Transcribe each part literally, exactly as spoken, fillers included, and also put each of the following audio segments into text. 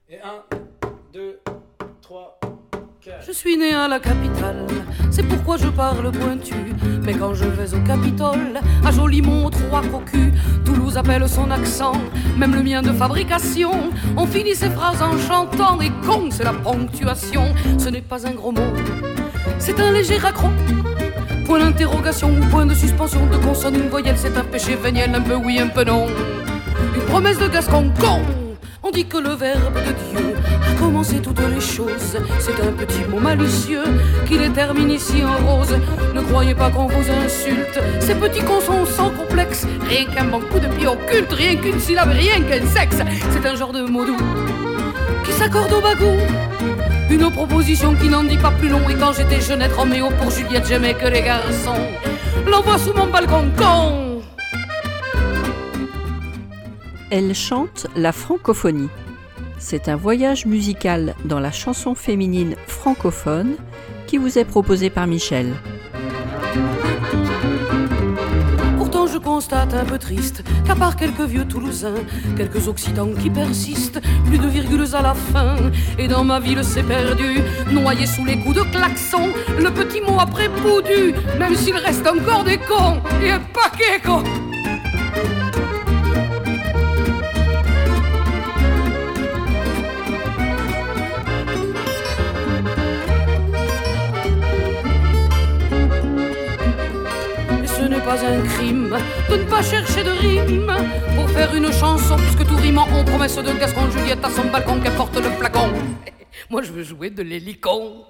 Et un, deux, trois, quatre. Je suis né à la capitale, c'est pourquoi je parle pointu. Mais quand je vais au Capitole, à Jolimont, trois cocus, Toulouse appelle son accent, même le mien de fabrication. On finit ses phrases en chantant, et con, c'est la ponctuation. Ce n'est pas un gros mot, c'est un léger accroc. Point d'interrogation ou point de suspension de consonne, une voyelle, c'est un péché véniel, un peu oui, un peu non. Une promesse de Gascon, con. On dit que le verbe de Dieu a commencé toutes les choses. C'est un petit mot malicieux qui les termine ici en rose. Ne croyez pas qu'on vous insulte, ces petits cons sont sans complexe. Rien qu'un bon coup de pied occulte, rien qu'une syllabe, rien qu'un sexe. C'est un genre de mot doux qui s'accorde au bagou. Une proposition qui n'en dit pas plus long. Et quand j'étais jeunette Roméo, pour Juliette j'aimais que les garçons. L'envoie sous mon balcon, con. Elle chante la francophonie. C'est un voyage musical dans la chanson féminine francophone qui vous est proposé par Michel. Pourtant je constate un peu triste qu'à part quelques vieux Toulousains, quelques Occitans qui persistent, plus de virgules à la fin, et dans ma ville c'est perdu, noyé sous les coups de klaxon, le petit mot après boudu, même s'il reste encore des cons, et un paquet con. Pas un crime de ne pas chercher de rime pour faire une chanson, puisque tout rime en promesse de Gascon. Juliette à son balcon, qu'importe le flacon. Moi je veux jouer de l'hélicon.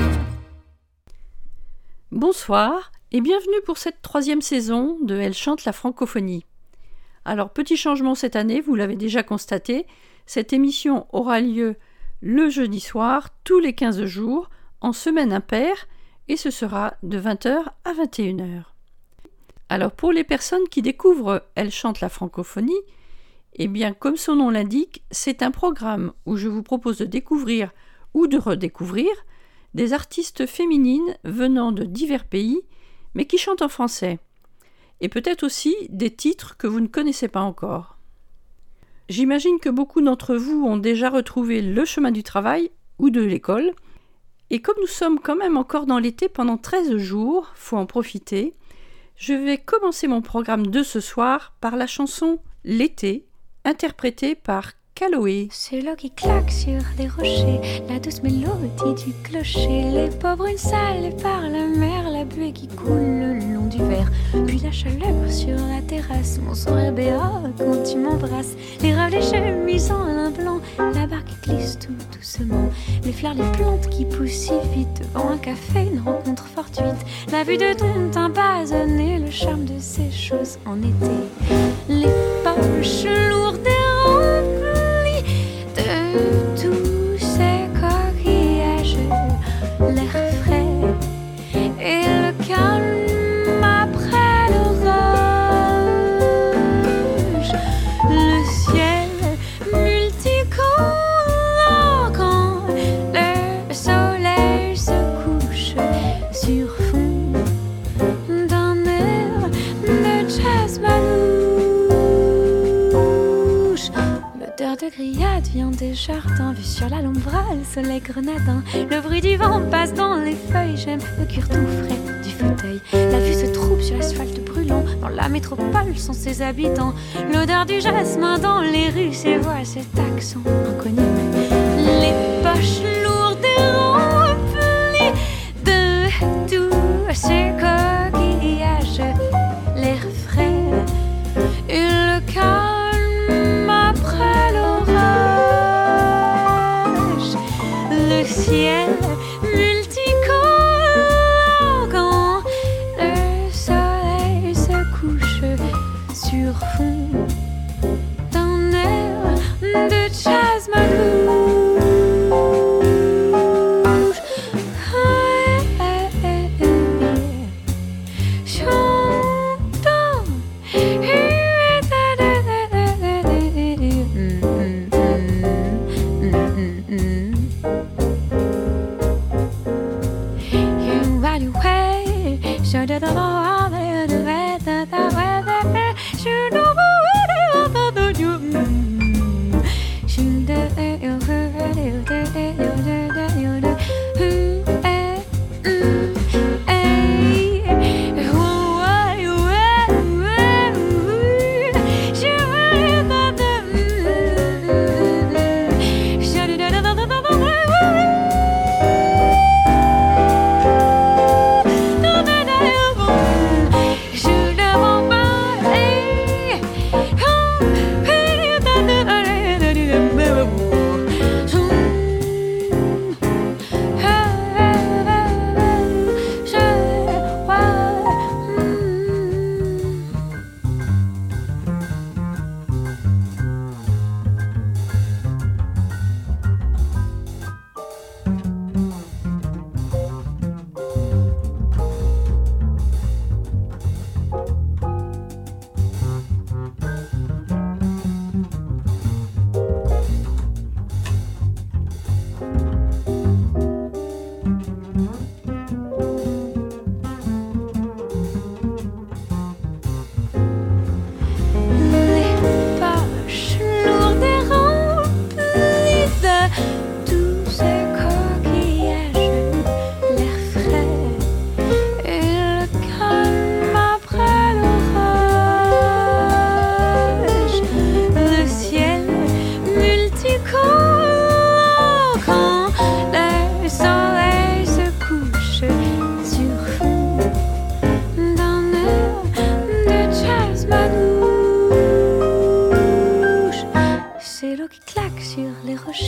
Bonsoir et bienvenue pour cette troisième saison de Elle chante la francophonie. Alors petit changement cette année, vous l'avez déjà constaté, cette émission aura lieu le jeudi soir, tous les quinze jours, en semaine impaire, et ce sera de vingt heures à vingt et une heures. Alors pour les personnes qui découvrent Elle chante la francophonie, eh bien comme son nom l'indique, c'est un programme où je vous propose de découvrir ou de redécouvrir des artistes féminines venant de divers pays, mais qui chantent en français. Et peut-être aussi des titres que vous ne connaissez pas encore. J'imagine que beaucoup d'entre vous ont déjà retrouvé le chemin du travail ou de l'école. Et comme nous sommes quand même encore dans l'été pendant treize jours, faut en profiter. Je vais commencer mon programme de ce soir par la chanson « L'été » interprétée par Caloé. C'est l'eau qui claque sur des rochers, la douce mélodie du clocher, les pauvres brunes salées par la mer, la buée qui coule le long du verre, puis la chaleur sur la terrasse, mon sourire béat quand tu m'embrasses, les rêves, les chemises en lin blanc, la barque qui glisse tout doucement, les fleurs, les plantes qui poussent si vite, devant un café, une rencontre fortuite, la vue de ton teint basonné, le charme de ces choses en été, les poches lourdes et remplies de tous ces coquillages, l'air frais et le calme après l'orage, le ciel multicolore quand le soleil se couche sur fond d'un air de jazz manouche. L'odeur de grillade vient des jardins, vue sur la lombrale, soleil grenadin. Le bruit du vent passe dans les feuilles, j'aime le cuir tout frais du fauteuil. La vue se trouble sur l'asphalte brûlant, dans la métropole sans ses habitants. L'odeur du jasmin dans les rues, ses voix, cet accent inconnu. Les poches lourdes et remplies de tous ces coquillages, l'air frais et le calme après l'orage, le ciel multicolore quand le soleil se couche sur fond d'un air de jazz manouche.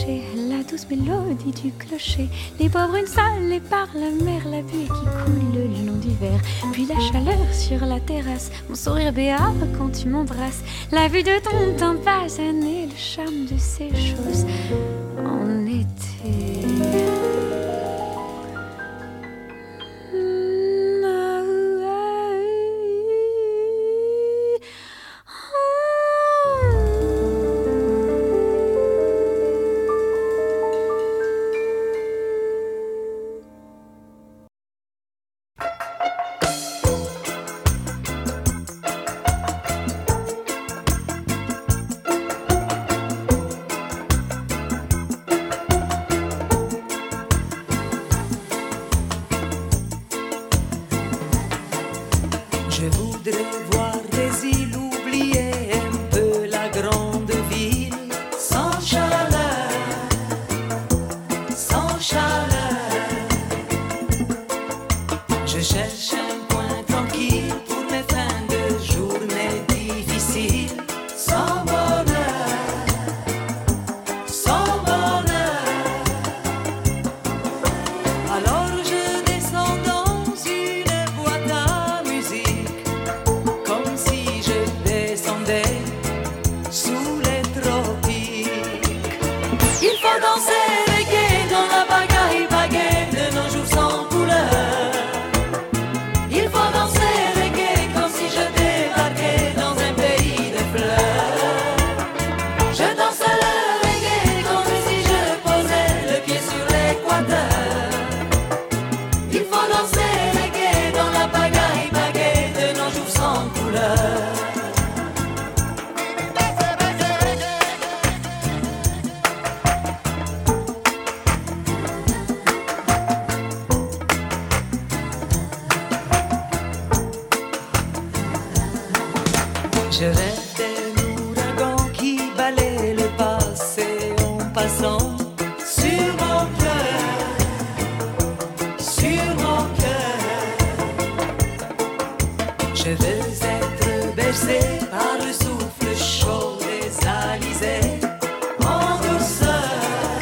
rocher, la douce mélodie du clocher, les bois brunes salées par la mer, la buée qui coule le long du verre, puis la chaleur sur la terrasse, mon sourire béat quand tu m'embrasses, la vue de ton teint basané, le charme de ces choses en été. Je rêve d'un ouragan qui balaie le passé en passant sur mon cœur, sur mon cœur. Je veux être bercé par le souffle chaud des alizés, en douceur,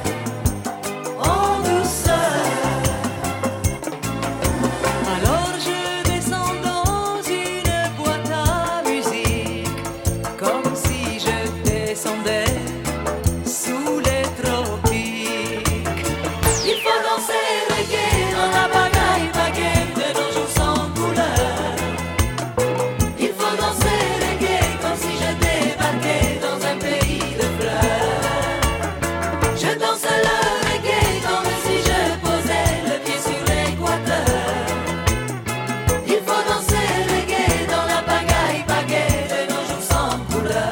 en douceur. Alors je descends dans une boîte à musique, comme si je descendais sous les tropiques. Il faut danser reggae dans la bagaille baguette de nos jours sans couleur. Il faut danser reggae comme si je débarquais dans un pays de fleurs. Je danse le reggae comme si je posais le pied sur l'équateur. Il faut danser reggae dans la bagaille baguette de nos jours sans couleur.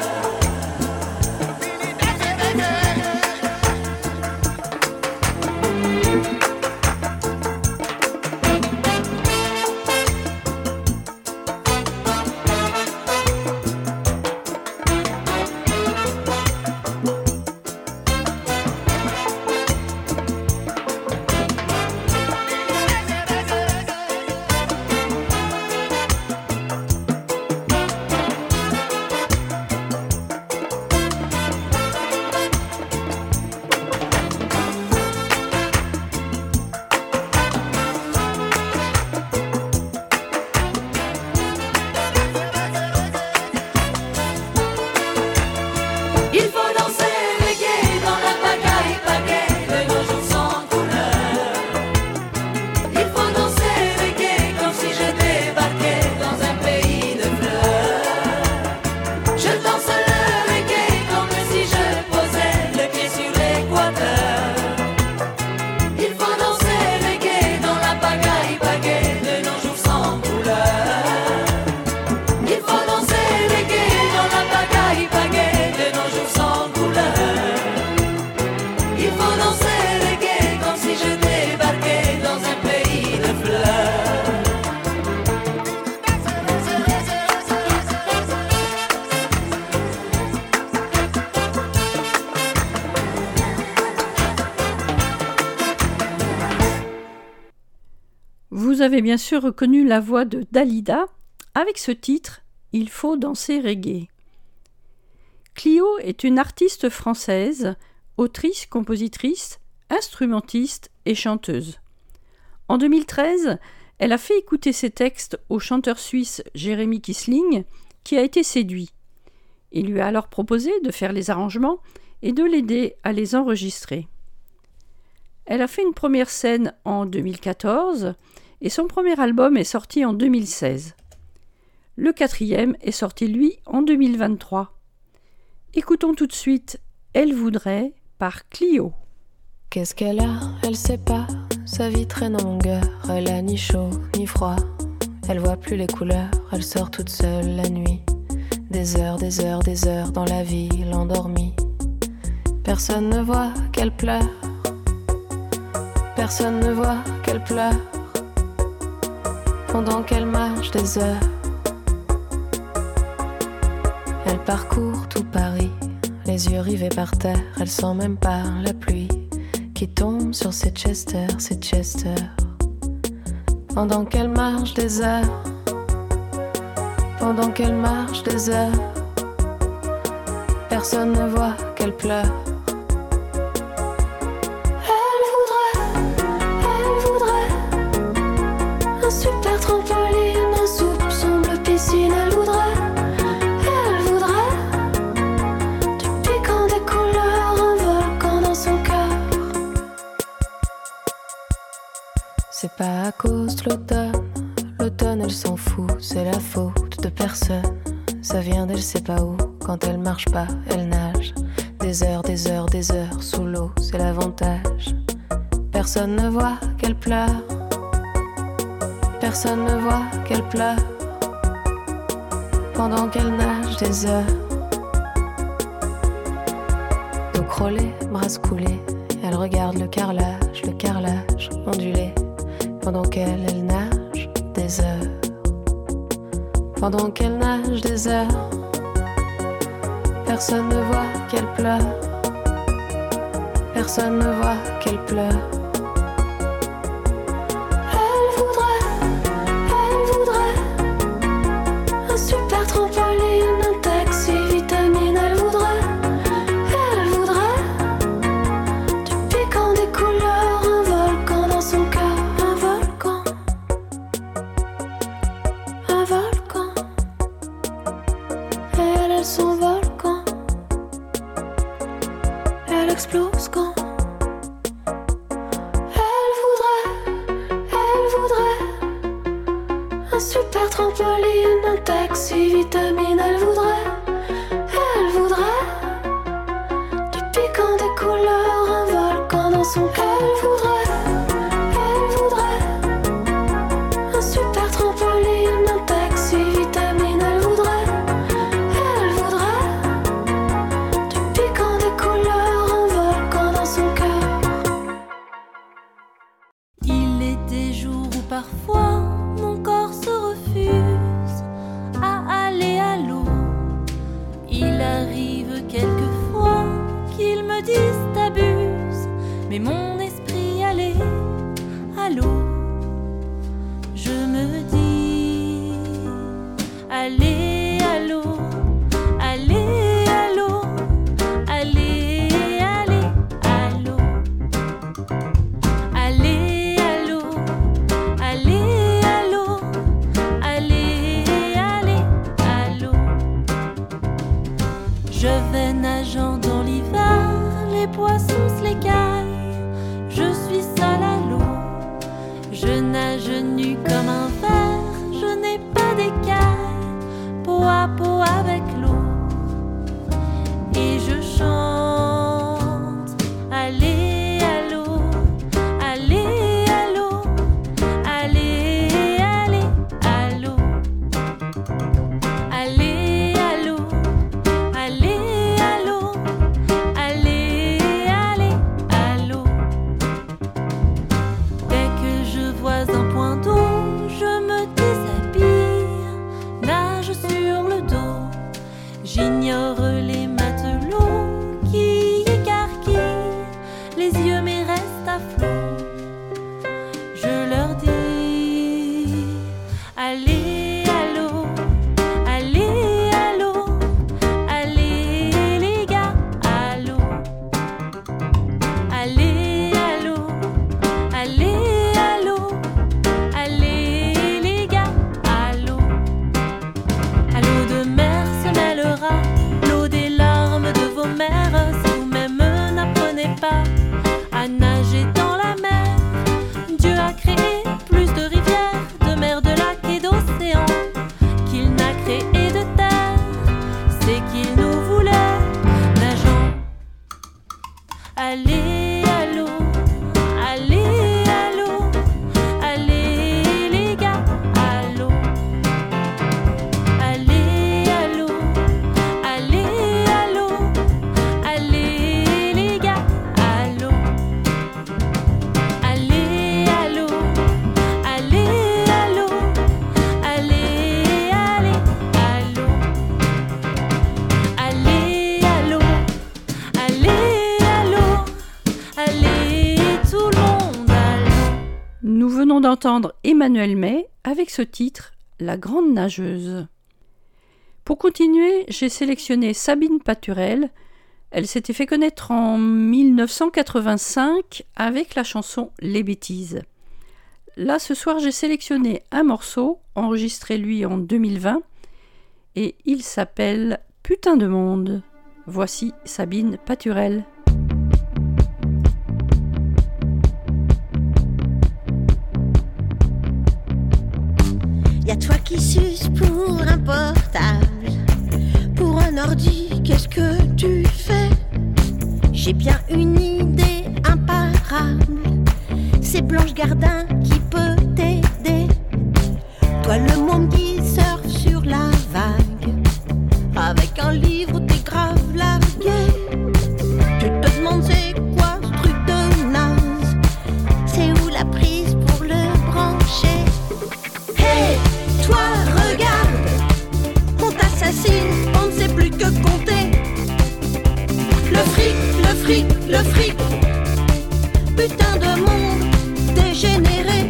Il faut danser reggae dans la bagaille baguette de nos jours sans couleur. Il faut danser reggae comme si je débarquais dans un pays de fleurs. Je danse le reggae comme si je posais le pied sur l'équateur. Il faut danser reggae dans la bagaille baguette de nos jours sans couleur. Il faut danser reggae dans la bagaille baguette de nos jours sans couleur. Il faut danser reggae comme si je débarquais dans un pays de fleurs. Vous avez bien sûr reconnu la voix de Dalida avec ce titre « Il faut danser reggae ». Clio est une artiste française autrice, compositrice, instrumentiste et chanteuse. En deux mille treize, elle a fait écouter ses textes au chanteur suisse Jérémy Kissling, qui a été séduit. Il lui a alors proposé de faire les arrangements et de l'aider à les enregistrer. Elle a fait une première scène en deux mille quatorze et son premier album est sorti en deux mille seize. Le quatrième est sorti, lui, en deux mille vingt-trois. Écoutons tout de suite « Elle voudrait » par Clio. Qu'est-ce qu'elle a? Elle sait pas. Sa vie traîne en longueur. Elle a ni chaud ni froid. Elle voit plus les couleurs. Elle sort toute seule la nuit. Des heures, des heures, des heures dans la ville endormie. Personne ne voit qu'elle pleure. Personne ne voit qu'elle pleure. Pendant qu'elle marche des heures. Elle parcourt tout Paris, les yeux rivés par terre. Elle sent même pas la pluie qui tombe sur ses Chester, ses Chester. Pendant qu'elle marche des heures, pendant qu'elle marche des heures, personne ne voit qu'elle pleure. Elle voudrait, elle voudrait un super trampoline, un soupçon bleu piscine. Elle voudrait. C'est pas à cause de l'automne, l'automne elle s'en fout, c'est la faute de personne. Ça vient d'elle sait pas où, quand elle marche pas, elle nage. Des heures, des heures, des heures sous l'eau, c'est l'avantage. Personne ne voit qu'elle pleure, personne ne voit qu'elle pleure. Pendant qu'elle nage des heures. Dos crôlé, bras coulés, elle regarde le carrelage, le carrelage ondulé. Pendant qu'elle, elle nage des heures. Pendant qu'elle nage des heures. Personne ne voit qu'elle pleure. Personne ne voit qu'elle pleure. Elle voudrait, elle voudrait un super trampoline, un taxi, vitamine. Elle voudrait, elle voudrait du piquant, des couleurs, un volcan dans son cœur. Son volcan, elle explose quand elle voudrait, elle voudrait un super trampoline, un taxi, vitamine. Elle voudrait, elle voudrait du piquant, des couleurs, un volcan dans son cœur. Elle voudrait, elle voudrait un super trampoline, un taxi, vitamine. Elle voudrait. Parfois, mon corps se refuse à aller à l'eau. Il arrive quelquefois qu'il me dise t'abuses, mais mon esprit allait à l'eau. Je me dis allez à l'eau, allez à l'eau, allez, allez à l'eau, allez. Je vais nageant dans l'hiver, les poissons se l'écaillent. Je suis seule à l'eau, je nage nu comme un ver. Je n'ai pas d'écailles, peau à peau avec l'eau. Et je chante, allez à l'eau, allez à l'eau, allez, allez à l'eau, allez à l'eau. Allez à l'eau, allez, allez à l'eau. Dès que je vois un point d'eau, je me déshabille, nage sur le dos. à nager dans la mer. Dieu a créé plus de rivières, de mers, de lacs et d'océans qu'il n'a créé de terre. C'est qu'il nous voulait nageant. Allez à l'eau, allez à l'eau, allez les gars à l'eau. Allez à l'eau, allez à l'eau, allez les gars à l'eau. Allez à l'eau, allez à l'eau, allez, allez à l'eau. Allez à l'eau, allez à l'eau, allez tout le monde à l'eau. Nous venons d'entendre Emmanuel May avec ce titre « La grande nageuse ». Pour continuer, j'ai sélectionné Sabine Paturel. Elle s'était fait connaître en mille neuf cent quatre-vingt-cinq avec la chanson « Les bêtises ». Là, ce soir, j'ai sélectionné un morceau, enregistré lui en deux mille vingt, et il s'appelle « Putain de monde ». Voici Sabine Paturel. Y'a toi qui suces pour un portable, pour un ordi, qu'est-ce que tu fais? J'ai bien une idée imparable, c'est Blanche Gardin qui peut t'aider. Toi le monde qui surfe sur la vague, avec un livre t'es grave largué. Tu te demandes c'est quoi ce truc de naze, c'est où la prise pour le brancher? Hey, toi regarde, on t'assassine, on ne sait plus que compter. Le fric, le fric, le fric, putain de monde dégénéré.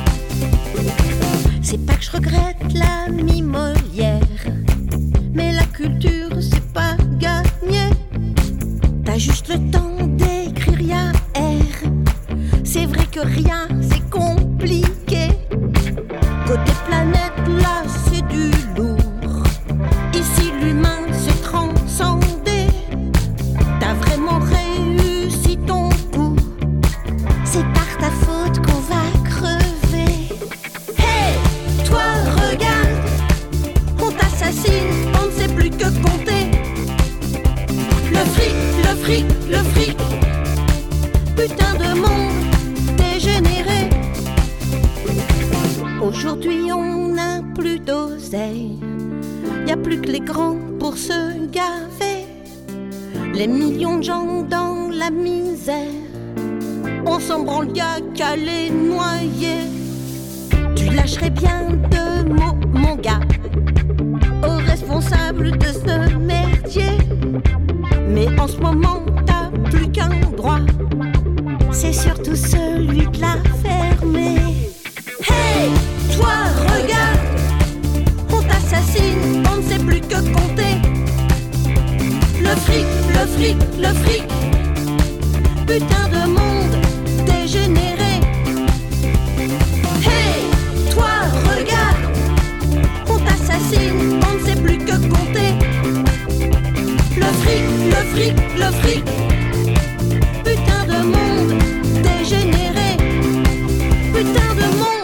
C'est pas que je regrette l'ami Molière, mais la culture c'est pas gagné. T'as juste le temps d'écrire y'a R. C'est vrai que rien c'est compliqué. Côté planète là c'est du lourd. Ici l'humain s'est transcendé. T'as vraiment réussi ton coup. C'est par ta faute qu'on va crever. Hey, toi regarde, on t'assassine, on ne sait plus que compter. Le fric, le fric, le fric, putain de monde dégénéré. Aujourd'hui on n'a plus d'oseille, y'a plus que les grands pour se gaver. Les millions de gens dans la misère, on s'en branle, y'a qu'à les noyer. Tu lâcherais bien deux mots mon gars aux responsables de ce merdier. Mais en ce moment t'as plus qu'un droit, c'est surtout celui de la fermer. Hey, toi regarde, on t'assassine, on ne sait plus que compter. Le fric, le fric, le fric, putain de monde dégénéré. Hey, toi regarde, on t'assassine, on ne sait plus que compter. Le fric, le fric, le fric, putain de monde dégénéré. Putain de monde.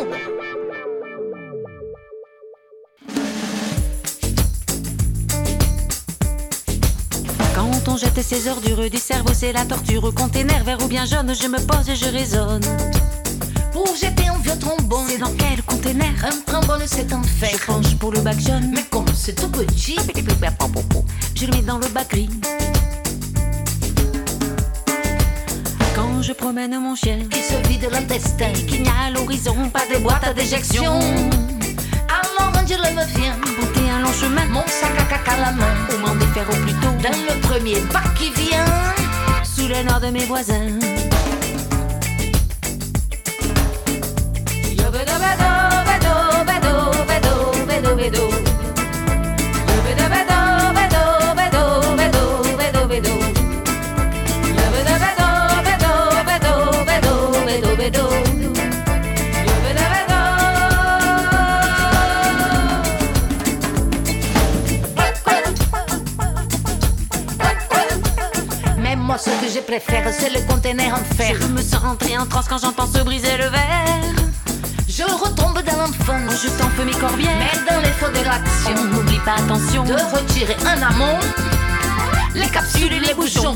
Quand on jette ses ordures du cerveau, c'est la torture. Container vert ou bien jaune, je me pose et je raisonne. Pour jeter un vieux trombone, C'est dans quel container? un trombone c'est un fer. Je penche pour le bac jaune, Mais comme c'est tout petit, je le mets dans le bac gris. Quand je promène mon chien, qui se vide l'intestin, qu'il n'y a à l'horizon pas de boîte à déjection. alors je le me viens, Bouter un long chemin, mon sac à caca à la main, ou m'en défaire au plus tôt, dans le premier bac qui vient, sous les noix de mes voisins. Mais moi ce que je préfère c'est le conteneur des nerfs en fer. Je me sens entrer en transe quand j'entends se briser le verre. Je retombe dans l'enfance En jetant feu mes corbières. mais dans les feux de l'action, On n'oublie pas, attention, de retirer en amont les capsules et les bouchons.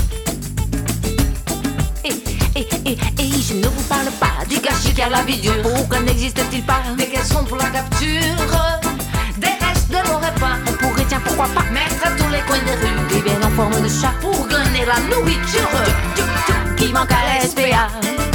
Et, et, et, et je ne vous parle pas Du gâchis car la vie dure, Pourquoi n'existe-t-il pas des caissons pour la capture, des restes de nos repas. On pourrait, tiens, pourquoi pas Mettre à tous les coins des rues des biens en forme de chat pour glaner la nourriture qui manque à la S P A.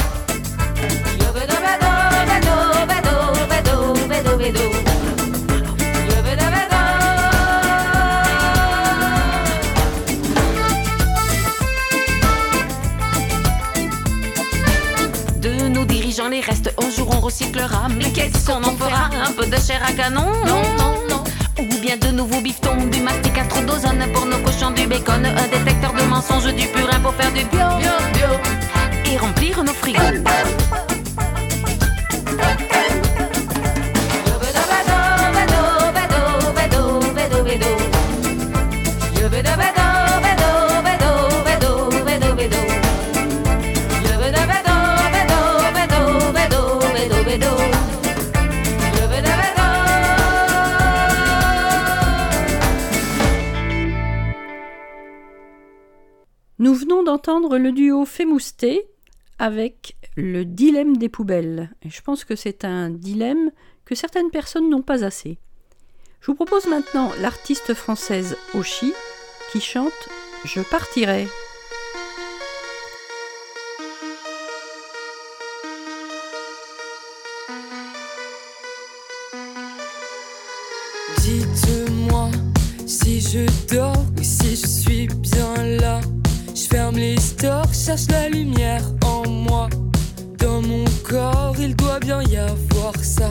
De nos dirigeants, les restes un jour on recyclera. Mais qu'est-ce qu'on en fera? Un peu de chair à canon? Non, non, non. Ou bien de nouveaux bifetons, du mastic à trop d'ozone pour nos cochons, du bacon, un détecteur de mensonges, du purin pour faire du bio, Bio, bio. et remplir nos frigos. Nous venons d'entendre le duo Fémousté avec le dilemme des poubelles. Et je pense que c'est un dilemme que certaines personnes n'ont pas assez. Je vous propose maintenant l'artiste française Oshi qui chante « Je partirai ». Dites-moi si je dors ou si je suis bien là. Je ferme les stores, cherche la lumière en moi. Dans mon corps, il doit bien y avoir ça.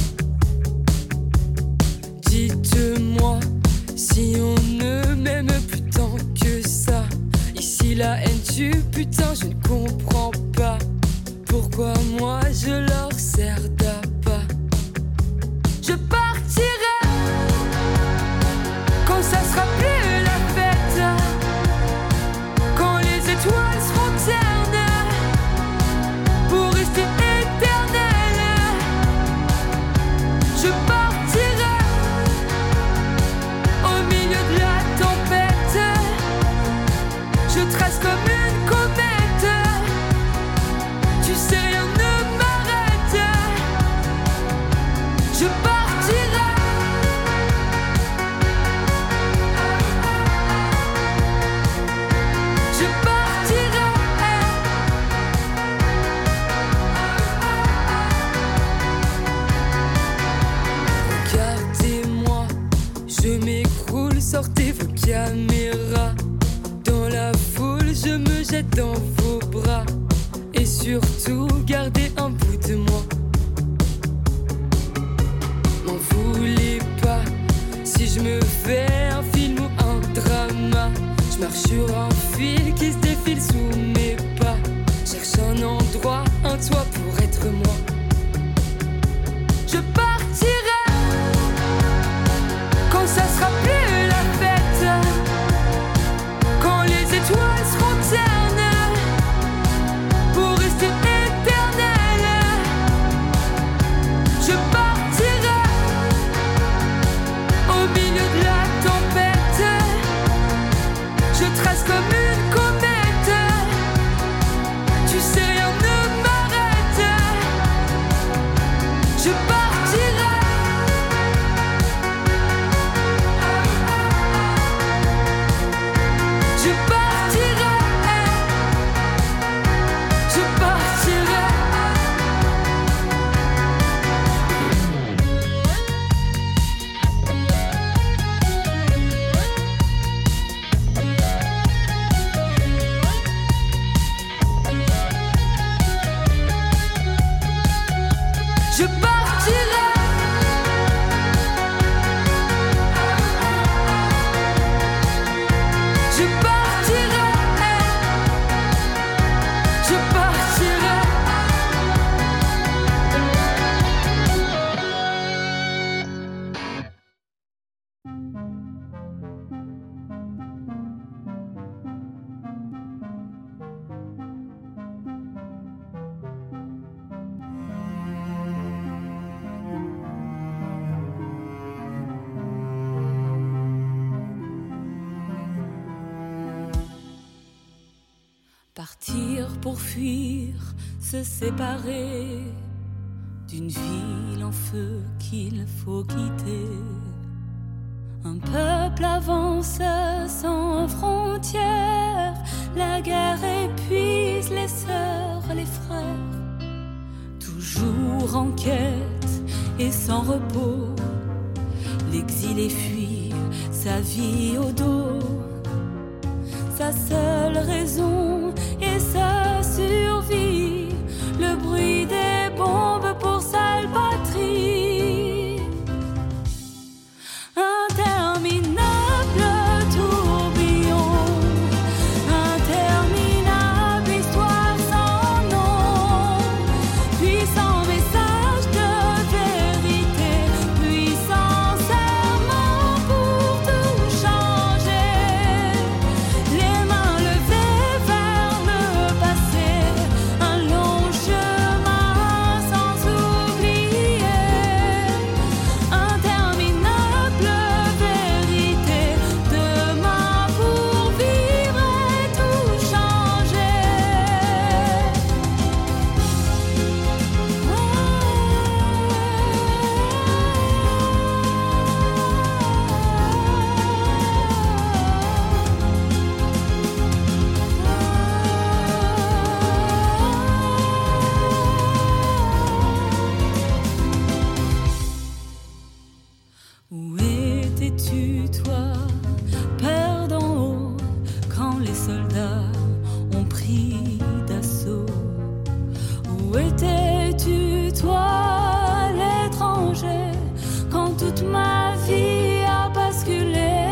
Dites-moi si on ne m'aime plus tant que ça. Ici la haine tue, putain, je ne comprends pas pourquoi moi je leur sers d'appât. Je partirai quand ça sera plus la fête, quand les étoiles seront ternes pour rester éternelles. Je partirai au milieu de la tempête. Je trace comme une comète. Tu sais, rien ne m'arrête. Je partirai. Je partirai. Regardez-moi, je m'écroule, sortez vos caméras. Dans la foule, je me jette dans vos bras. Et surtout, gardez un bout de moi. M'en voulez pas si je me fais un film ou un drama. Je marche sur un fil qui se défile sous mes pas. Cherche un endroit, un toit pour être moi. Je partirai quand ça sera plus la fête, quand les étoiles seront ternes pour rester éternelles. Je partirai au milieu de la tempête. Je trace comme une comète. Tu sais, rien ne m'arrête. Je partirai. Je partirai. Je partirai. Je partirai. Je partirai. Je partirai. Partir pour fuir, se séparer d'une ville en feu qu'il faut quitter. Un peuple avance sans frontières, la guerre épuise les sœurs, les frères. Toujours en quête et sans repos, l'exilé fuit sa vie au dos. Sa seule raison est sa survie, le bruit des bombes pour sale patrie. Interminable tourbillon, interminable histoire sans nom, puissant message de vérité, puissant serment pour tout changer. Les mains levées vers le passé, un long chemin sans oublier. Interminable vérité, demain pour vivre et tout changer. Où étais-tu, toi, Père d'en haut, quand les soldats ont pris d'assaut? Où étais-tu, toi, l'étranger, quand toute ma vie a basculé?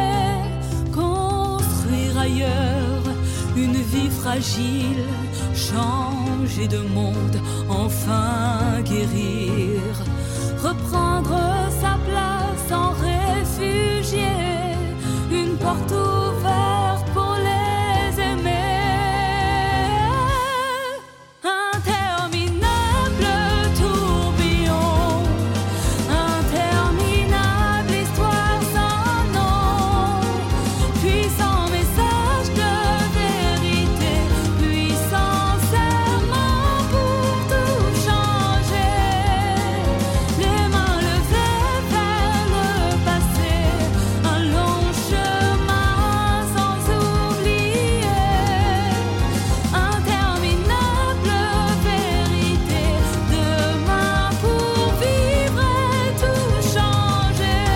Construire ailleurs une vie fragile, changer de monde, enfin guérir, reprendre sa place en réfugié, une porte ouverte pour les aimer. Interminable tourbillon, interminable histoire sans nom, puissant message de vérité, puissant serment pour tout changer. Les mains levées vers le passé, un long chemin sans oublier. Interminable vérité, demain pour vivre et tout changer.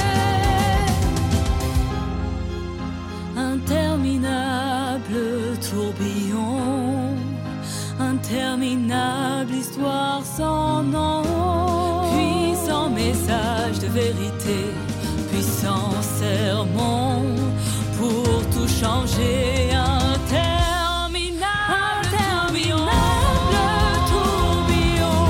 Interminable tourbillon, interminable histoire sans nom, puissant message de vérité, puissant sermon pour tout changer. Interminable, interminable tourbillon,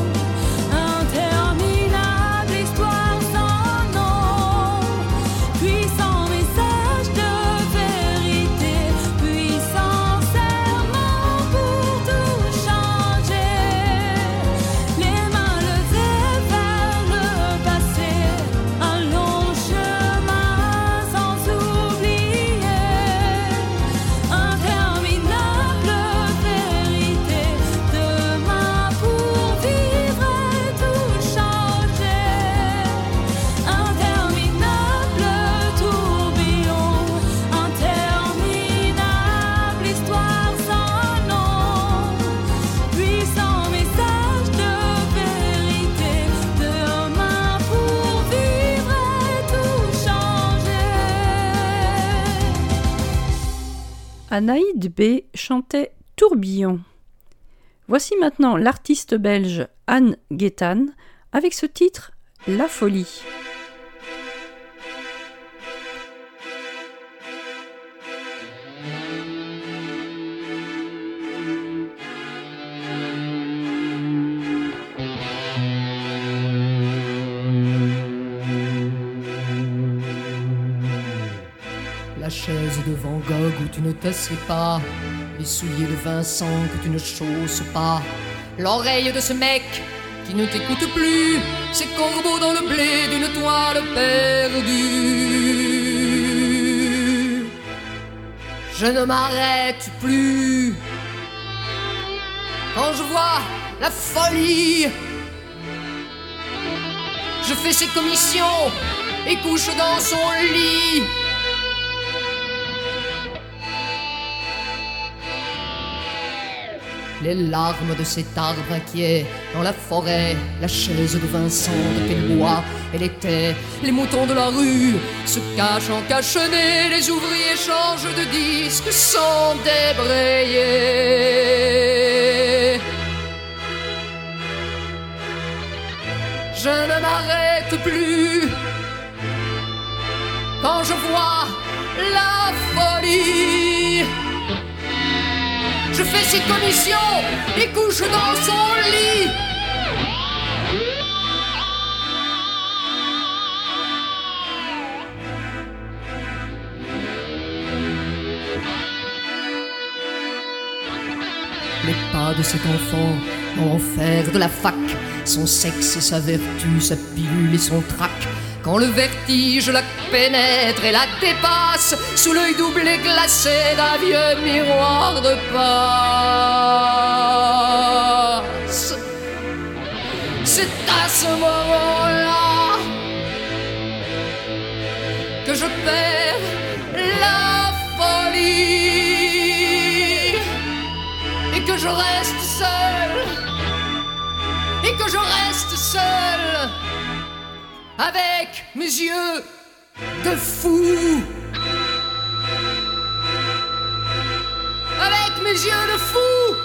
interminable histoire sans nom, puissant message de vérité, puissant serment pour tout changer. Les mains levées vers le passé, un long chemin sans oublier. Interminable vérité, demain pour vivre et tout changer. Interminable tourbillon, interminable histoire sans nom, puissant message de vérité, demain pour vivre et tout changer. Anaïd B chantait Tourbillon. Voici maintenant l'artiste belge Anne Guettan avec ce titre La Folie. La chaise de Van Gogh où tu ne t'assieds pas, les souliers de Vincent que tu ne chausses pas, l'oreille de ce mec qui ne t'écoute plus, ces corbeaux dans le blé d'une toile perdue. je ne m'arrête plus. Quand je vois la folie, je fais ses commissions et couche dans son lit. Les larmes de cet arbre inquiet dans la forêt, la chaise de Vincent de quel bois elle était. Les moutons de la rue se cachent en cache-nez, les ouvriers changent de disque sans débrayer. Je ne m'arrête plus quand je vois la folie. Je fais ses commissions et couche dans son lit. Les pas de cet enfant dans l'enfer de la fac, son sexe et sa vertu, sa pilule et son trac. Quand le vertige la pénètre et la dépasse, sous l'œil doublé glacé d'un vieux miroir de passe. C'est à ce moment-là que je perds la folie et que je reste seul, et que je reste seul avec mes yeux de fou, avec mes yeux de fou.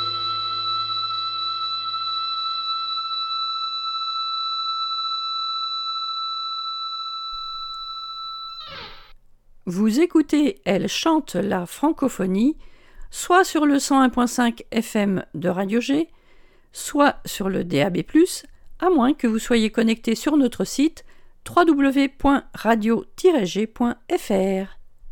Vous écoutez Elle chante la francophonie, soit sur le cent un virgule cinq F M de Radio G, soit sur le D A B plus, à moins que vous soyez connecté sur notre site w w w point radio tiret g point f r.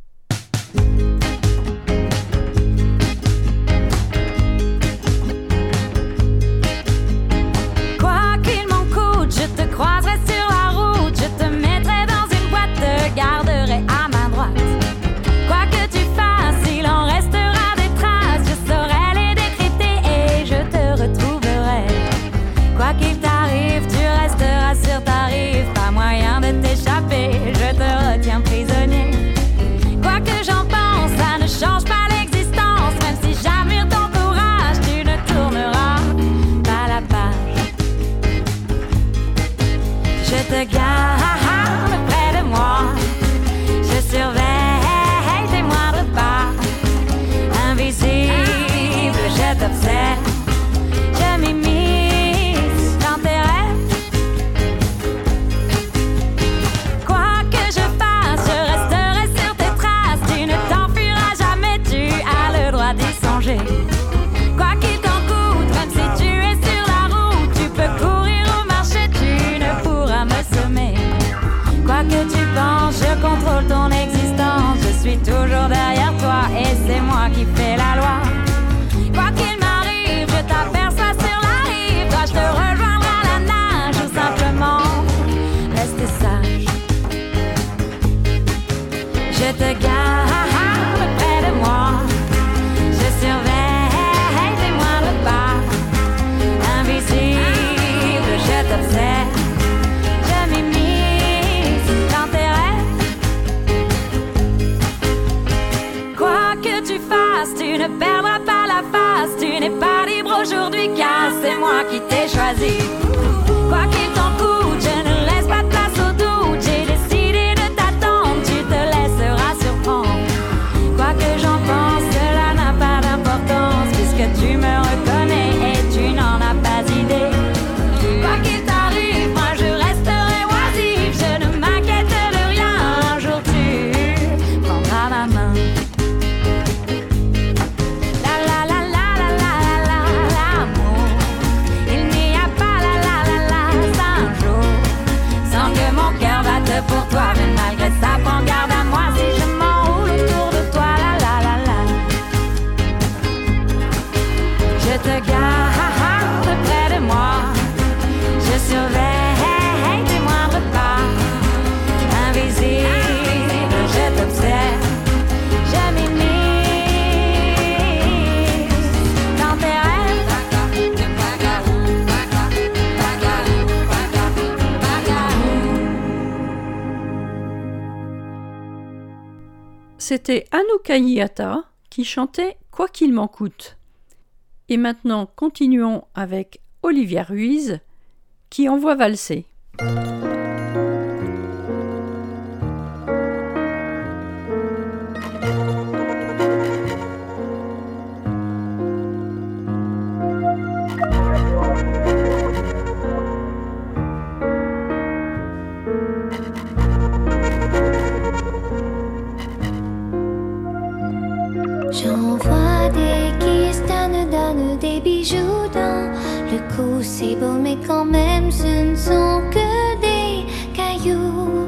Quoi qu'il m'en coûte, je te croiserai sur la route, je te mettrai dans une boîte, te garderai à main droite. Quoi que tu fasses, il en restera des traces, je saurai les décrypter et je te retrouverai. Quoi qu'il t'arrive, tu resteras sur ta rive, pas moyen de t'échapper, je te retiens prisonnier. Quoi que j'en pense, ça ne change pas l'existence, même si j'admire ton courage, tu ne tourneras pas la page. Je te garde près de moi, je surveille tes moindres pas. Invisible, je t'observe, je m'immisce dans tes rêves. Quoi que je fasse, je resterai sur tes traces, tu ne t'enfuiras jamais, tu as le droit d'y songer. Quoi qu'il t'en coûte, même si tu es sur la route, tu peux courir ou marcher, tu ne pourras me semer. Quoi que tu penses, je contrôle ton existence, je suis toujours derrière toi et c'est moi qui fais la loi. Quoi qu'il m'arrive, je t'aperçois sur la rive, dois-je te rejoindre à la nage ou simplement rester sage. Je te garde près de moi, je surveille tes moindres pas. Invisible, je t'observe, je m'immisce dans tes rêves. Quoi que tu fasses, tu ne perdras pas la face, tu n'es pas libre aujourd'hui car c'est moi qui t'ai choisi. Quoi qu'il t'en coûte, je ne laisse pas de place au doute, j'ai décidé de t'attendre, tu te laisseras surprendre. Quoi que j'en pense, cela n'a pas d'importance, puisque tu me reconnais et tu n'en as pas idée. Quoi qu'il t'arrive, moi je resterai oisive, je ne m'inquiète de rien, un jour tu prendras ma main. La la la la la la la la, l'amour. C'était Anouk Aïata qui chantait « Quoi qu'il m'en coûte ». Et maintenant, continuons avec Olivia Ruiz qui envoie valser. J'envoie des kisses, donne, donne des bijoux dans le cou. C'est beau, mais quand même, ce ne sont que des cailloux.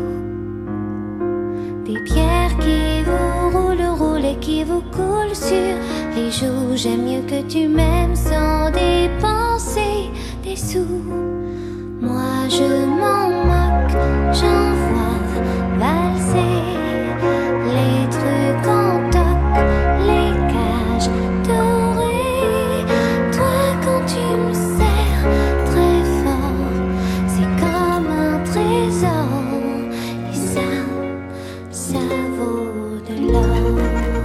Des pierres qui vous roulent, roulent et qui vous coulent sur les joues. J'aime mieux que tu m'aimes sans dépenser des sous. Moi, je m'en moque, j'envoie valser les trucs en toc. Les cages dorées, toi quand tu me serres très fort, c'est comme un trésor, et ça, ça vaut de l'or.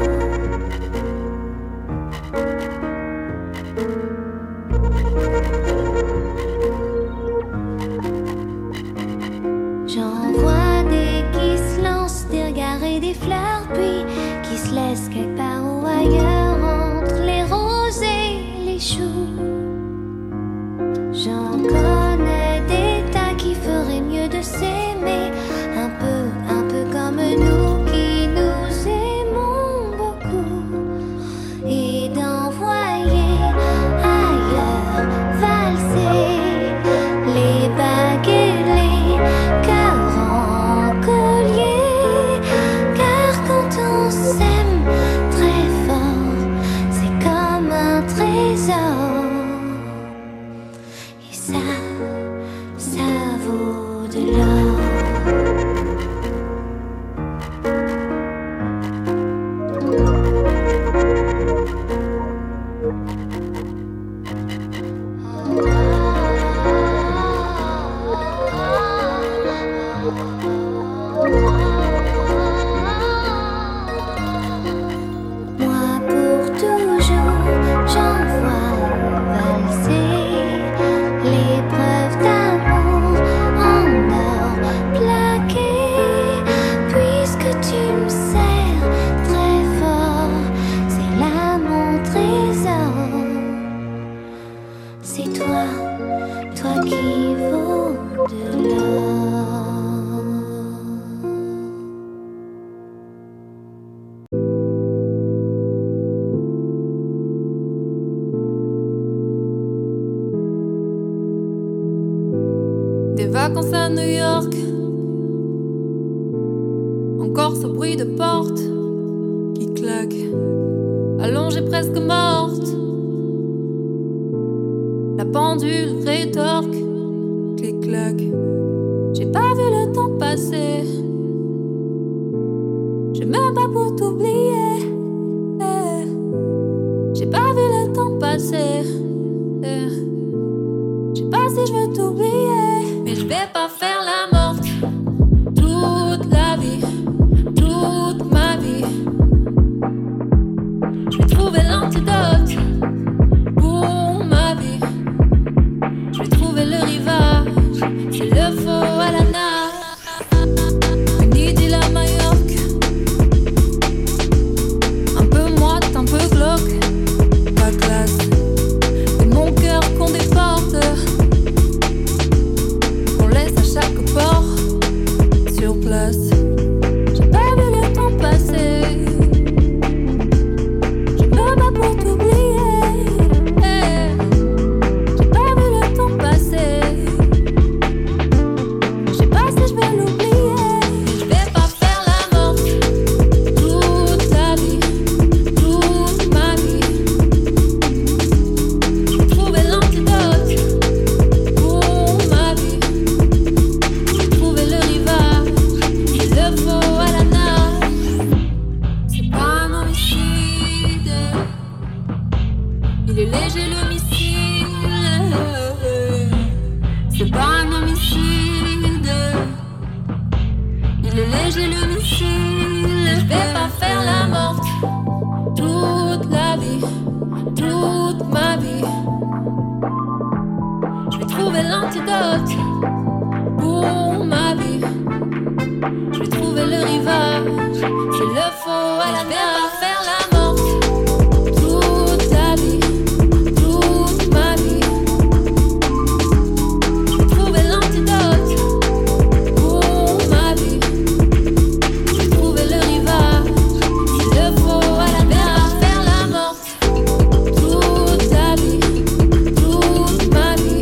J'envoie des qui se lancent, des regards et des fleurs, puis qui se laissent quelque part ou ailleurs entre les roses et les choux. J'en connais des tas qui feraient mieux de s'aimer un peu, un peu comme nous qui nous aimons beaucoup, et d'envoyer ailleurs valser les bagues et les cœurs en collier, car quand on s'aime très fort, c'est comme un trésor, et ça, ça vaut de l'or. Moi pour toujours, j'envoie valser les preuves d'amour en or plaqué. Puisque tu me serres très fort, c'est là mon trésor. C'est toi, toi qui vaut de l'or. Des vacances à New York, encore ce bruit de porte qui claque, allongée presque morte. La pendule rétorque, clic-clac. J'ai pas vu le temps passer, je me bats pour t'oublier. Eh. J'ai pas vu le temps passer, eh. Je sais pas si je veux t'oublier, mais je vais pas faire la morte toute la vie, toute ma vie. Je vais trouver l'antidote pour ma vie. Je vais trouver le rivage, c'est le faux à la nage. Une idylle à Majorque, un peu moite, un peu glauque, pas classe. C'est mon cœur qu'on déporte, qu'on laisse à chaque port sur place. J'ai pas vu le temps passer, je me bats pour t'oublier. Eh. J'ai pas vu le temps passer, je sais pas si je vais l'oublier. Je vais pas faire la morte toute la vie, toute ma vie. Je vais trouver l'antidote pour ma vie. Je vais trouver le rivage, c'est le faux à la nage. C'est pas un homicide, il est léger le missile. C'est pas un homicide, il est léger le missile. je vais pas faire la morte toute la vie, toute ma vie. Je vais trouver l'antidote pour ma vie. Je vais trouver le rivage, c'est le faux à la mer. Je vais pas faire la morte toute la vie, toute ma vie. Je vais trouver l'antidote pour ma vie. Je vais trouver le rivage, c'est le faux à la mer. Je vais pas faire la morte toute la vie, toute ma vie.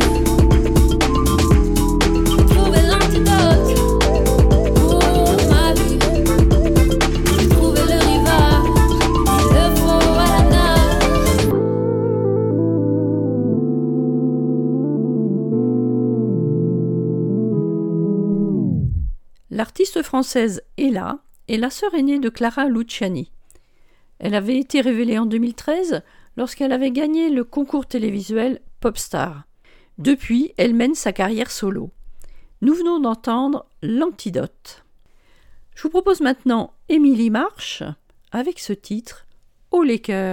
Je vais trouver l'antidote pour ma vie. Je vais trouver le rivage, c'est le faux à la nage. L'artiste française Ella est la sœur aînée de Clara Luciani. Elle avait été révélée en deux mille treize lorsqu'elle avait gagné le concours télévisuel Popstar. Depuis, elle mène sa carrière solo. Nous venons d'entendre L'Antidote. Je vous propose maintenant Émilie Marche avec ce titre « Haut les cœurs ».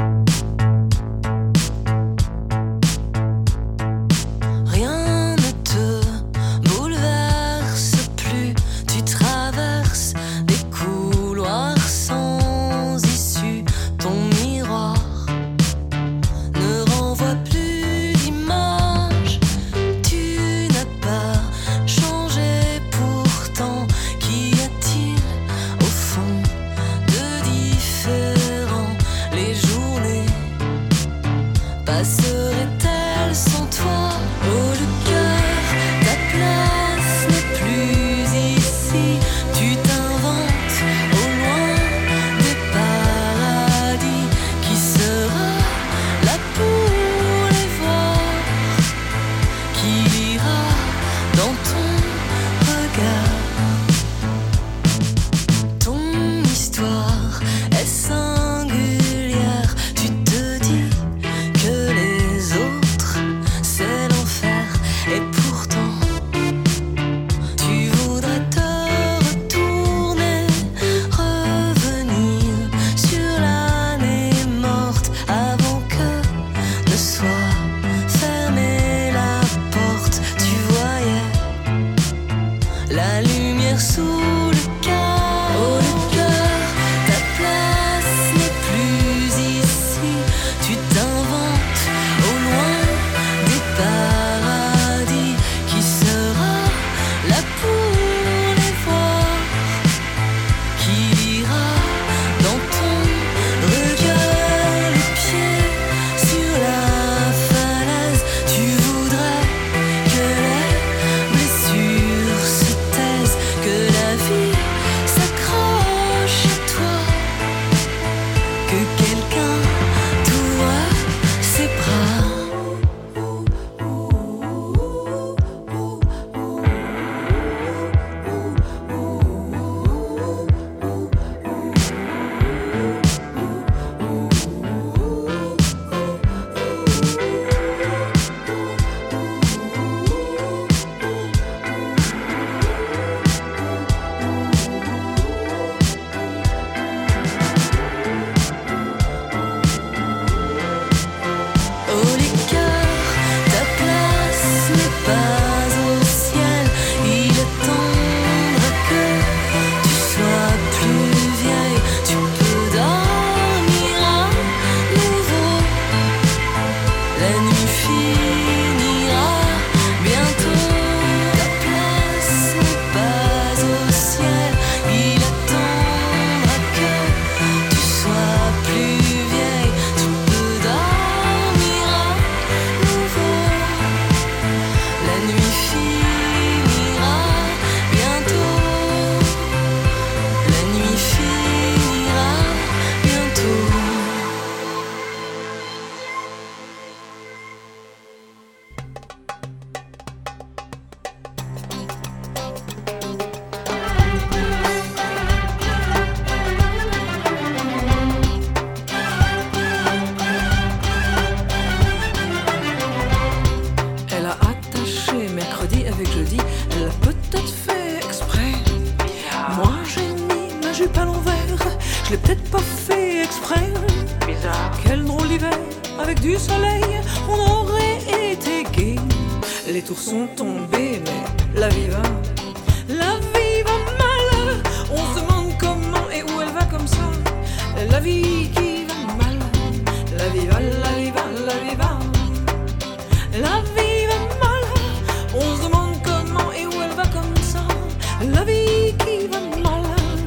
Rien ne te bouleverse plus, tu traverses des couloirs sans issue, ton miroir ne renvoie plus d'image, tu n'as pas changé pourtant, qu'y a-t-il au fond de différent, les journées passeraient-elles sans toi? Oh le cœur, ta place n'est plus ici, tu t'inventes au loin des paradis, qui sera là pour les voir, qui lira dans ton regard. Ton histoire est singulière, tu te dis que les autres c'est l'enfer, et pourtant tu voudrais te retourner, revenir sur l'année morte avant que ne soit fermée la porte. Tu voyais la lumière sous le cœur. Oh le cœur, ta place n'est plus ici, tu t'inventes au loin des paradis, qui sera là pour les voir, qui lira dans ton regard, les pieds sur la falaise. Tu voudrais que les blessures se taisent, que la vie s'accroche à toi, que quelqu'un t'ouvre ses bras. Oh les cœurs, ta place n'est pas au ciel, il est tendre que tu sois plus vieille, tu peux dormir à nouveau, la nuit finira bientôt. Ta place n'est pas au ciel, il est tendre que tu sois plus vieille, tu peux dormir à nouveau, la nuit finira bientôt, la nuit finira bientôt. du soleil, on aurait été gai. Les tours sont tombées, mais la vie va, la vie va mal. On se demande comment et où elle va comme ça. La vie qui va mal, la vie va, la vie va, la vie va, la vie va mal. On se demande comment et où elle va comme ça. La vie qui va mal.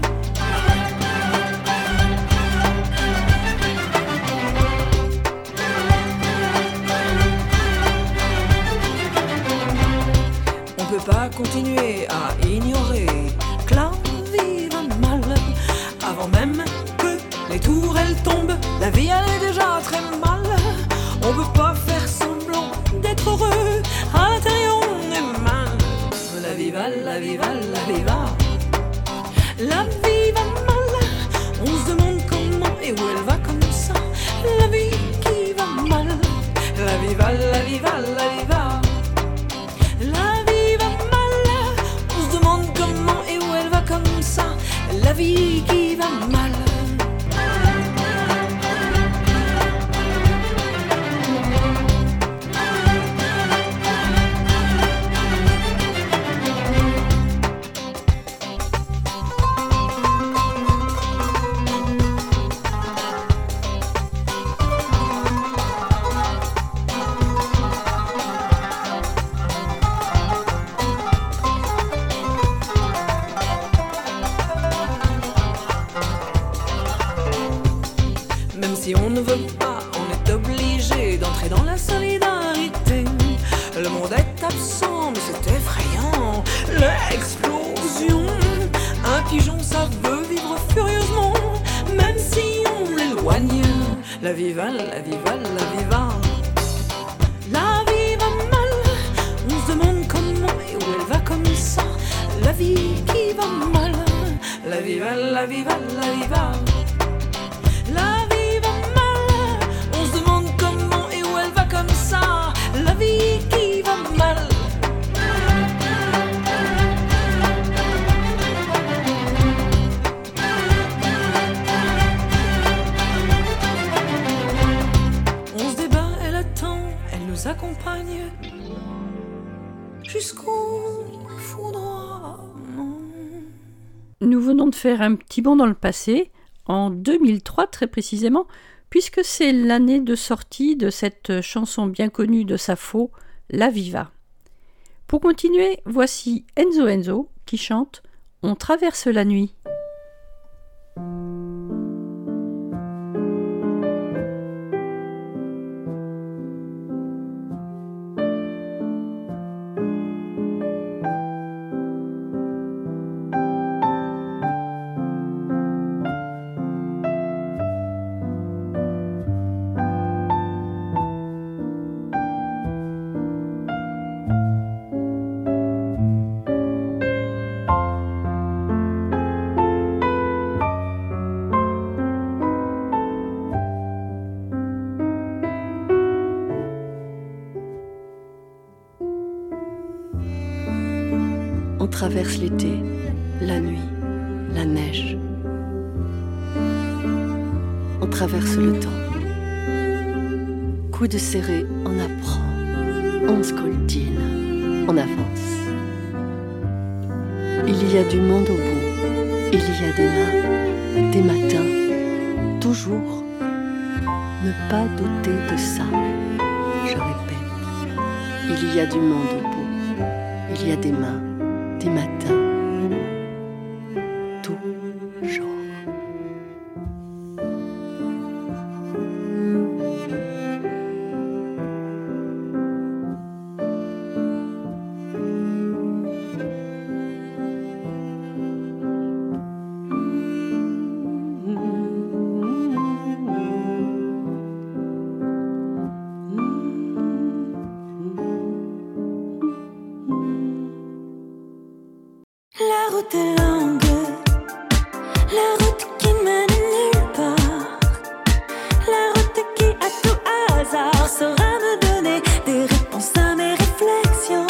On peut pas continuer à ignorer que la vie va mal. Avant même que les tours elles tombent, la vie elle est déjà très mal. On peut pas faire semblant d'être heureux, à l'intérieur on est mal. La vie va, la vie va, la vie va, la vie va mal. On se demande comment et où elle va comme ça. La vie qui va mal. La vie va, la vie va, la vie va, la vie va mal. On se demande comment et où elle va comme ça. La vie qui va mal. Si on ne veut pas, on est obligé d'entrer dans la solidarité. Le monde est absent, mais c'est effrayant. L'explosion. Un pigeon, ça veut vivre furieusement, même si on l'éloigne. La vie va, la vie va, la vie va, la vie va mal. On se demande comment et où elle va comme ça. La vie qui va mal. La vie va, la vie va, la vie va, la vie. Comme ça, la vie qui va mal. On se débat, elle attend, elle nous accompagne jusqu'au foudroiement. Nous venons de faire un petit bond dans le passé, en deux mille trois très précisément, puisque c'est l'année de sortie de cette chanson bien connue de Sappho, La Viva. Pour continuer, voici Enzo Enzo qui chante « On traverse la nuit ». On traverse l'été, la nuit, la neige. On traverse le temps. Coude serré, on apprend. On scoltine, on avance. Il y a du monde au bout. Il y a des mains, des matins, toujours. Ne pas douter de ça. Je répète, il y a du monde au bout. Il y a des mains, des matins, toujours. La route est longue, la route qui mène nulle part, la route qui à tout hasard saura me donner des réponses à mes réflexions.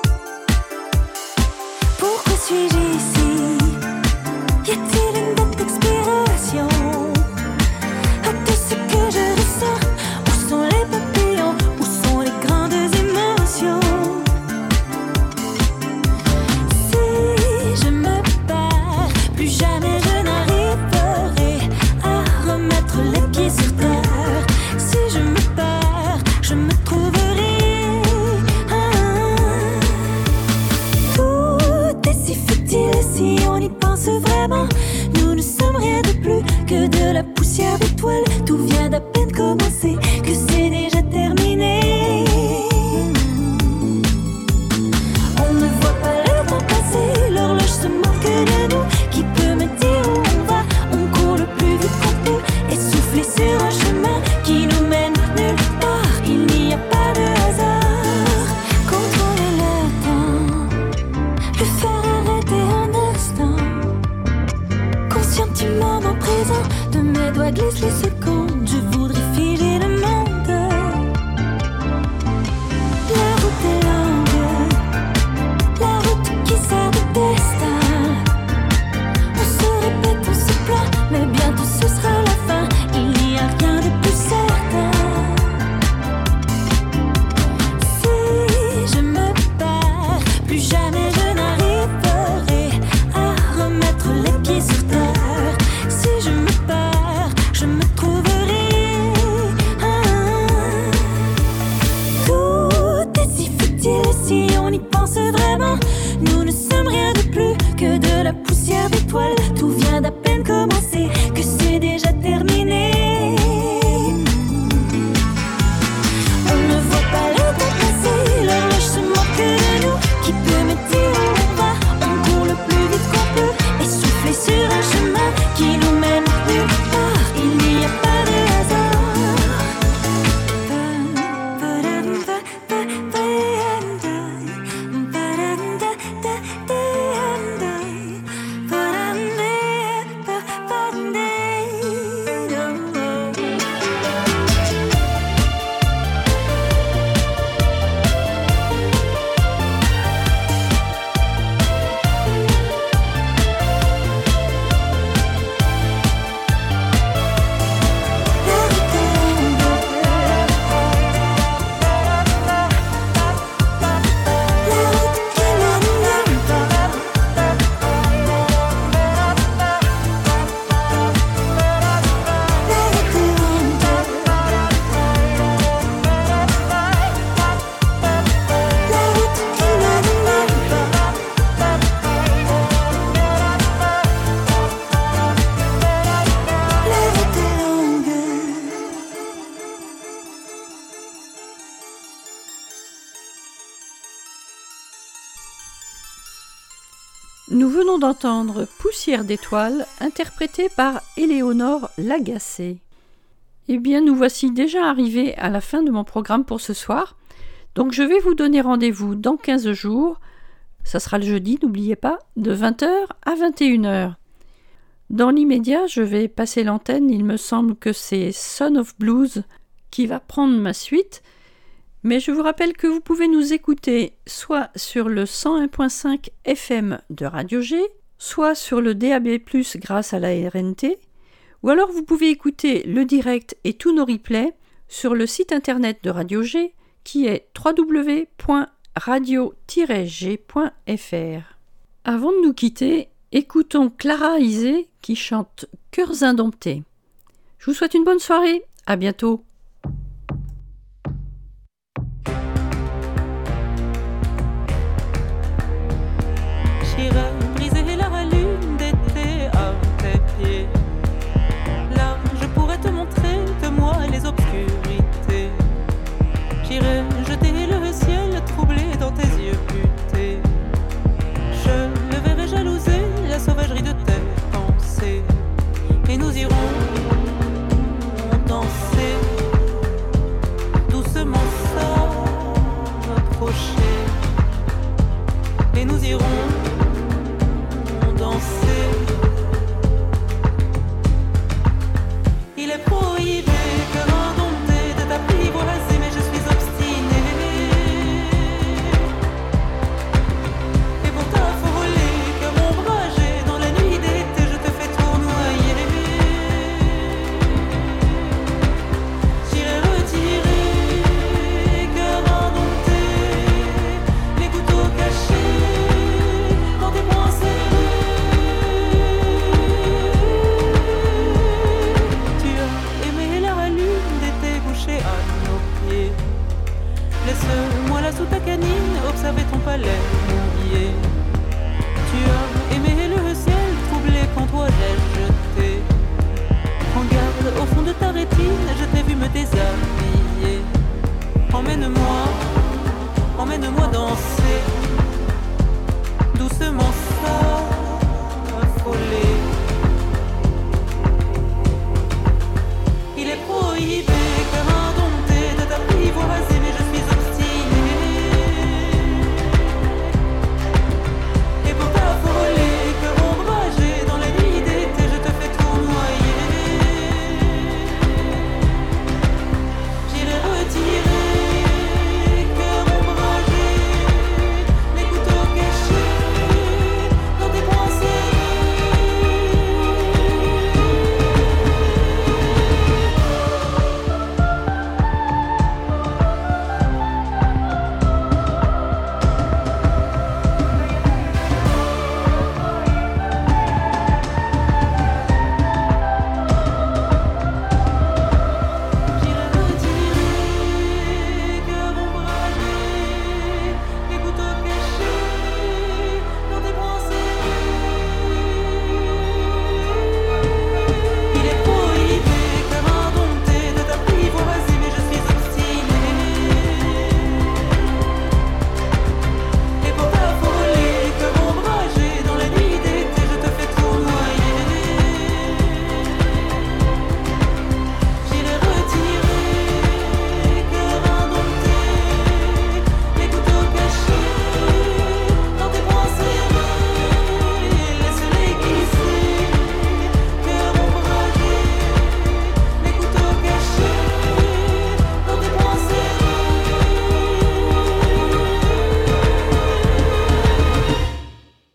Pourquoi suis-je ici? Y a-t-il une date d'expiration à tout ce que je ressens? Où sont les papiers? je me trouverai. Ah, tout est si futile si on y pense vraiment. Nous ne sommes rien de plus que de la poussière d'étoiles. Tout vient d'à peine commencer, que c'est déjà terminé. On ne voit pas le temps passer, l'horloge se moque de nous. Qui peut me dire où on va? On court le plus vite qu'on peut, essoufflé sur un chemin qui nous mène nulle part. Il n'y a pas de hasard. Contrôler le temps, le faire arrêter un instant. Conscient du moment présent, de mes doigts glissent les secondes. Je voudrais figer le monde. La route est longue, la route qui sert de destin. On se répète, on se plaint, mais bientôt ce sera la fin. Il n'y a rien de plus certain. Si je me perds, plus jamais je n'arriverai à remettre les pieds sur terre. Si je me perds, je me trouverai. Ah, tout est si futile si on y pense vraiment. Nous ne sommes rien de plus que de la poussière d'étoiles. Tout vient d'à peine commencer, que c'est déjà terminé. On ne voit pas le temps passer, l'horloge se moque de nous. Qui peut me dire où on va? On court le plus vite qu'on peut, essoufflé sur un chemin qui nous mène nulle part. Il n'y a pas de hasard. Nous venons d'entendre Poussière d'étoiles, interprétée par Éléonore Lagacé. Eh bien, nous voici déjà arrivés à la fin de mon programme pour ce soir. Donc, je vais vous donner rendez-vous dans quinze jours. Ça sera le jeudi, n'oubliez pas, de vingt heures à vingt et une heures. Dans l'immédiat, je vais passer l'antenne. Il me semble que c'est Son of Blues qui va prendre ma suite. Mais je vous rappelle que vous pouvez nous écouter soit sur le cent un virgule cinq F M de Radio G, soit sur le D A B plus, grâce à la R N T, ou alors vous pouvez écouter le direct et tous nos replays sur le site internet de Radio G qui est w w w point radio tiret g point f r. Avant de nous quitter, écoutons Clara Isé qui chante Cœurs indomptés. Je vous souhaite une bonne soirée, à bientôt. J'irai briser la lune d'été à tes pieds. Là, je pourrais te montrer que moi et les obscurités. J'irai jeter le ciel troublé dans tes yeux butés. Je le verrai jalouser la sauvagerie de tes pensées. Et nous irons danser doucement s'approcher. Et nous irons danser. Il est prohibé, cœur indompté, de t'apprivoiser, mais je suis obstinée. Laisse-moi là sous ta canine, observer ton palais mouillé. Tu as aimé le ciel, troublé quand toi l'ai jeté. En garde au fond de ta rétine, je t'ai vu me déshabiller. Emmène-moi, emmène-moi danser, doucement.